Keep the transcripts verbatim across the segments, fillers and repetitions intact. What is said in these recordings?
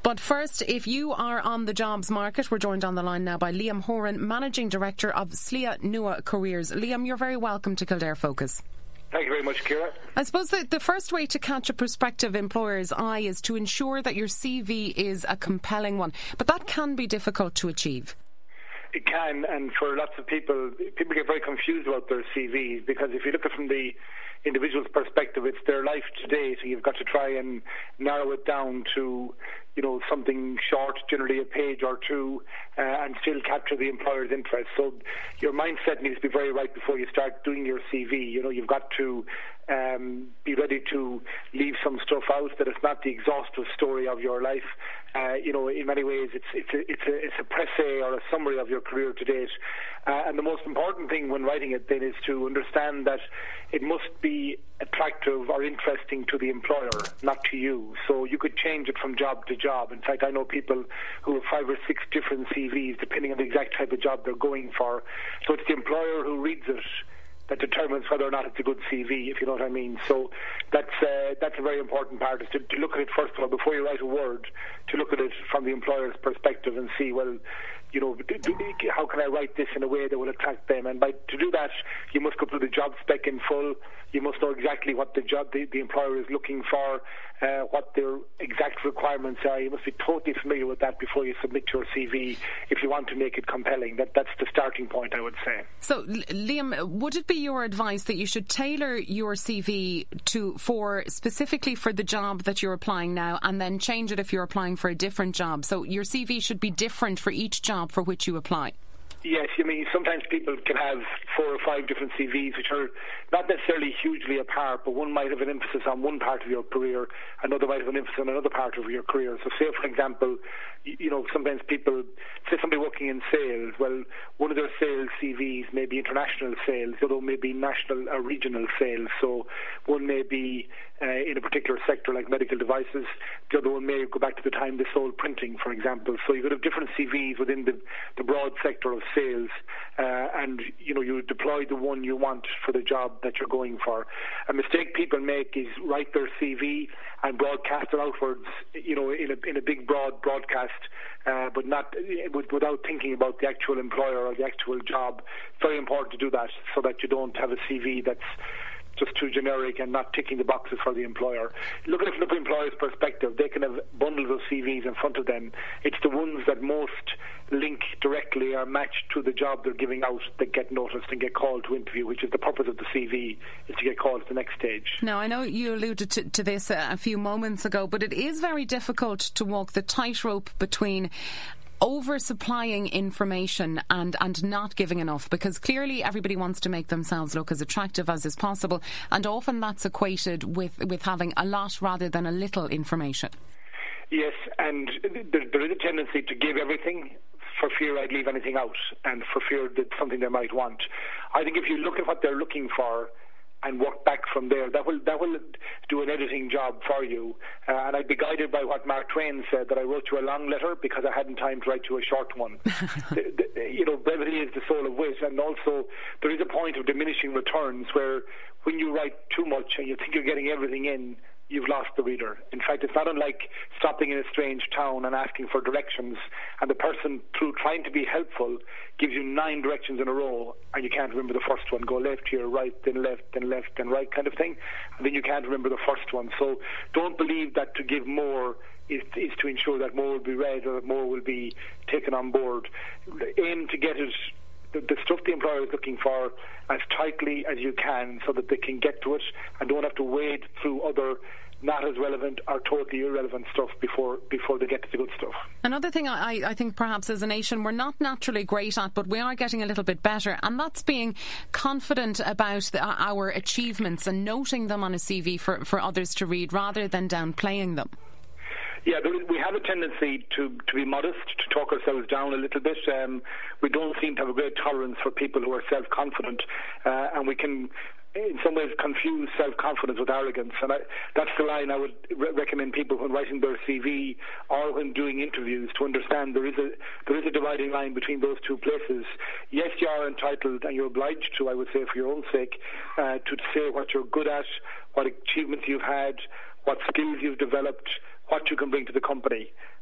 But first, if you are on the jobs market, we're joined on the line now by Liam Horan, Managing Director of Slea Nua Careers. Liam, you're very welcome to Kildare Focus. Thank you very much, Ciara. I suppose that the first way to catch a prospective employer's eye is to ensure that your C V is a compelling one. But that can be difficult to achieve. It can, and for lots of people, people get very confused about their C Vs, because if you look at it from the individual's perspective, it's their life today, so you've got to try and narrow it down to, you know, something short, generally a page or two, uh, and still capture the employer's interest. So your mindset needs to be very right before you start doing your C V. You know, you've got to um, be ready to leave some stuff out, that it's not the exhaustive story of your life. Uh, you know, in many ways, it's it's a, it's a it's a précis or a summary of your career to date. Uh, and the most important thing when writing it then is to understand that it must be attractive or interesting to the employer, not to you. So you could change it from job to job. In fact, I know people who have five or six different C Vs depending on the exact type of job they're going for. So it's the employer who reads it that determines whether or not it's a good C V, if you know what I mean. So that's uh, that's a very important part, is to, to look at it first of all, before you write a word, to look at it from the employer's perspective and see, well, you know, how can I write this in a way that will attract them? And by to do that, you must go through the job spec in full. You must know exactly what the job the, the employer is looking for, uh, what their exact requirements are. You must be totally familiar with that before you submit your C V if you want to make it compelling. That that's the starting point, I would say. So, Liam, would it be your advice that you should tailor your C V to for specifically for the job that you're applying now, and then change it if you're applying for a different job? So your C V should be different for each job for which you apply. Yes, I mean, sometimes people can have four or five different C Vs which are not necessarily hugely apart, but one might have an emphasis on one part of your career, another might have an emphasis on another part of your career. So say, for example, you know, sometimes people, say somebody working in sales, well, one of their sales C Vs may be international sales, the other may be national or regional sales. So one may be uh, in a particular sector like medical devices, the other one may go back to the time they sold printing, for example. So you could have different C Vs within the, the broad sector of sales, uh, and you know, you deploy the one you want for the job that you're going for. A mistake people make is write their C V and broadcast it outwards, you know, in a in a big broad broadcast, uh, but not without thinking about the actual employer or the actual job. It's very important to do that so that you don't have a C V that's just too generic and not ticking the boxes for the employer. Look at it from the employer's perspective. They can have bundles of C Vs in front of them. It's the ones that most link directly or match to the job they're giving out that get noticed and get called to interview, which is the purpose of the C V, is to get called to the next stage. Now, I know you alluded to, to this a, a few moments ago, but it is very difficult to walk the tightrope between over-supplying information and, and not giving enough, because clearly everybody wants to make themselves look as attractive as is possible, and often that's equated with, with having a lot rather than a little information. Yes, and there, there is a tendency to give everything for fear I'd leave anything out, and for fear that something they might want. I think if you look at what they're looking for and work back from there, that will that will do an editing job for you. Uh, and I'd be guided by what Mark Twain said, that I wrote you a long letter because I hadn't time to write you a short one. the, the, you know, brevity is the soul of wit, and also there is a point of diminishing returns where when you write too much and you think you're getting everything in, you've lost the reader. In fact, it's not unlike stopping in a strange town and asking for directions, and the person, through trying to be helpful, gives you nine directions in a row, and you can't remember the first one. Go left here, right, then left, then left, then right kind of thing, and then you can't remember the first one. So don't believe that to give more is, is to ensure that more will be read or that more will be taken on board. Aim to get it, the, the stuff the employer is looking for, as tightly as you can so that they can get to it and don't have to wade through other not as relevant or totally irrelevant stuff before before they get to the good stuff. Another thing I, I think perhaps as a nation we're not naturally great at, but we are getting a little bit better, and that's being confident about the, our achievements and noting them on a C V for, for others to read rather than downplaying them. Yeah, we have a tendency to, to be modest, to talk ourselves down a little bit. Um, we don't seem to have a great tolerance for people who are self-confident, uh, and we can, in some ways, confuse self-confidence with arrogance. And I, that's the line I would re- recommend people when writing their C V or when doing interviews to understand. There is a there is a dividing line between those two places. Yes, you are entitled, and you're obliged to, I would say, for your own sake, uh, to say what you're good at, what achievements you've had, what skills you've developed, what you can bring to the company.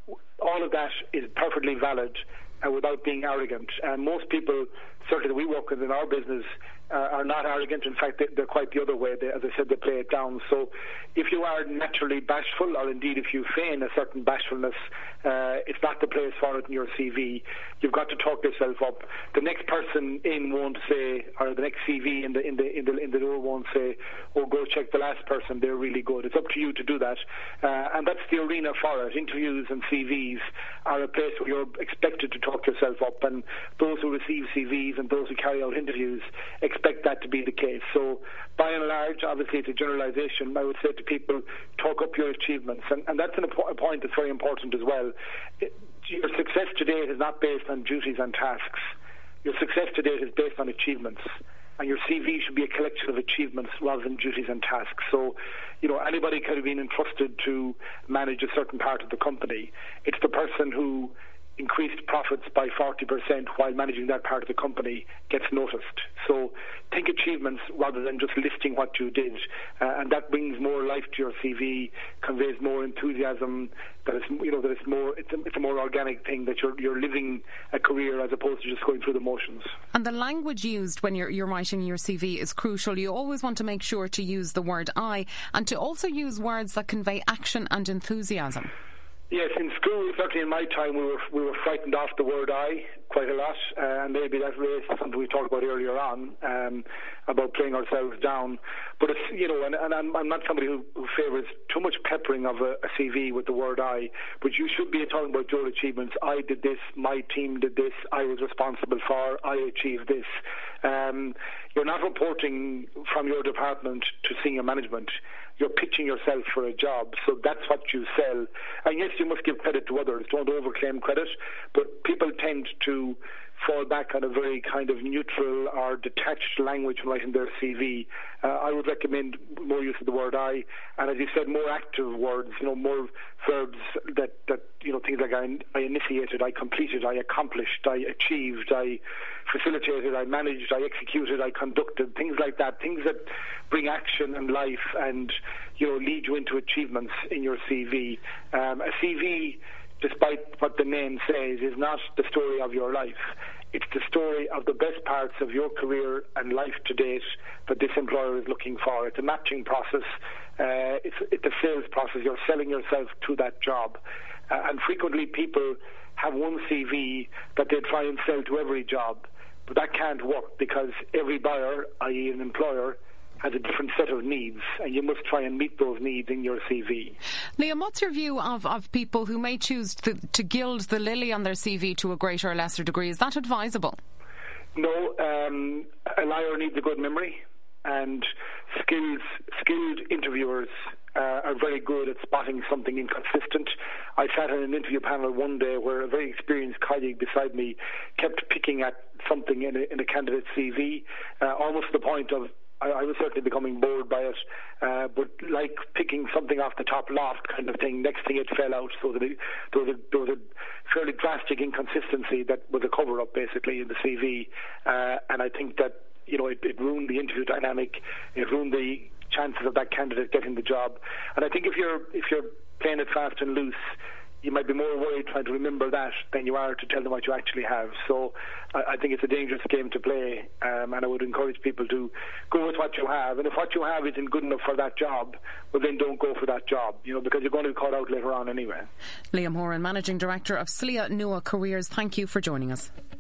all of that is perfectly valid uh, without being arrogant. And most people, certainly that we work with in our business, uh, are not arrogant. In fact, they, they're quite the other way. They, as I said, they play it down. So if you are naturally bashful, or indeed if you feign a certain bashfulness, uh, it's not the place for it in your C V. You've got to talk yourself up. The next person in won't say, or the next C V in the in the in the in the door won't say, "Oh, go check the last person. They're really good." It's up to you to do that, uh, and that's the arena for it. Interviews and C Vs are a place where you're expected to talk yourself up, and those who receive C Vs and those who carry out interviews expect that to be the case. So, by and large, obviously it's a generalisation. I would say to people, talk up your achievements, and, and that's an, a point that's very important as well. It, your success to date is not based on duties and tasks. Your success to date is based on achievements, and your C V should be a collection of achievements rather than duties and tasks. So, you know, anybody could have been entrusted to manage a certain part of the company. It's the person who increased profits by forty percent while managing that part of the company gets noticed. So think achievements rather than just listing what you did, uh, and that brings more life to your C V, conveys more enthusiasm, that it's, you know, that it's more it's a, it's a more organic thing, that you're you're living a career as opposed to just going through the motions. And the language used when you're you're writing your C V is crucial. You always want to make sure to use the word I, and to also use words that convey action and enthusiasm. Yes, in school, certainly in my time, we were we were frightened off the word "I" quite a lot, uh, and maybe that relates to something we talked about earlier on, um, about playing ourselves down. But it's, you know, and, and I'm, I'm not somebody who, who favours too much peppering of a, a C V with the word "I," but you should be talking about your achievements. I did this, my team did this, I was responsible for, I achieved this. Um, you're not reporting from your department to senior management. You're pitching yourself for a job, so that's what you sell. And yes, you must give credit to others. Don't overclaim credit, but people tend to fall back on a very kind of neutral or detached language when writing their C V. Uh, I would recommend more use of the word "I," and as you said, more active words. You know, more verbs that that you know, things like I, I initiated, I completed, I accomplished, I achieved, I facilitated, I managed, I executed, I conducted. Things like that. Things that bring action and life, and you know, lead you into achievements in your C V. Um, a C V, despite what the name says, is not the story of your life. It's the story of the best parts of your career and life to date that this employer is looking for. It's a matching process. Uh, it's, it's a sales process. You're selling yourself to that job. Uh, and frequently people have one C V that they try and sell to every job. But that can't work, because every buyer, that is an employer, has a different set of needs, and you must try and meet those needs in your C V. Liam, what's your view of, of people who may choose to, to gild the lily on their C V to a greater or lesser degree? Is that advisable? No, um, a liar needs a good memory, and skilled, skilled interviewers uh, are very good at spotting something inconsistent. I sat in an interview panel one day where a very experienced colleague beside me kept picking at something in a, in a candidate's C V, uh, almost to the point of I, I was certainly becoming bored by it, uh, but like picking something off the top loft kind of thing. Next thing it fell out, so that it, there, was a, there was a fairly drastic inconsistency that was a cover-up basically in the C V, uh, and I think that, you know, it, it ruined the interview dynamic. It ruined the chances of that candidate getting the job. And I think if you're if you're playing it fast and loose, you might be more worried trying to remember that than you are to tell them what you actually have. So I, I think it's a dangerous game to play, um, and I would encourage people to go with what you have. And if what you have isn't good enough for that job, well, then don't go for that job, you know, because you're going to be caught out later on anyway. Liam Horan, Managing Director of S L I A Nua Careers, thank you for joining us.